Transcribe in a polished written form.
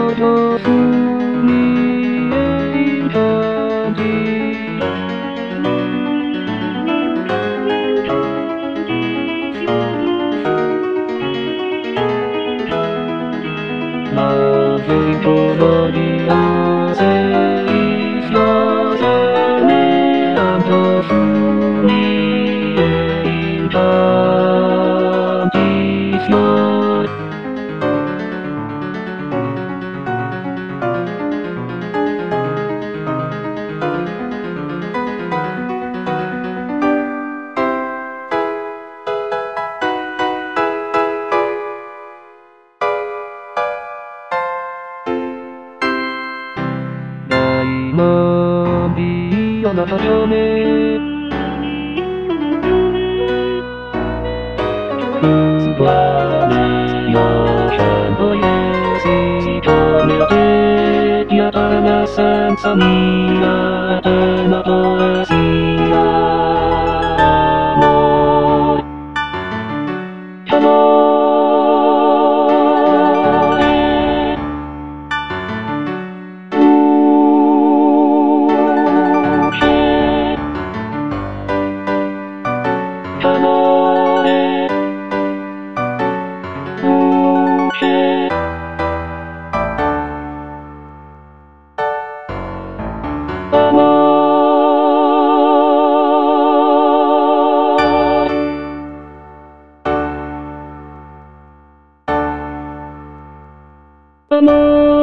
と上手に演まず人に合わせ一緒じねあ上手に演しよう今いいよなさよねつばめよちゃんと言しとめてやたらなさんさみや頭と足やもうたの甘い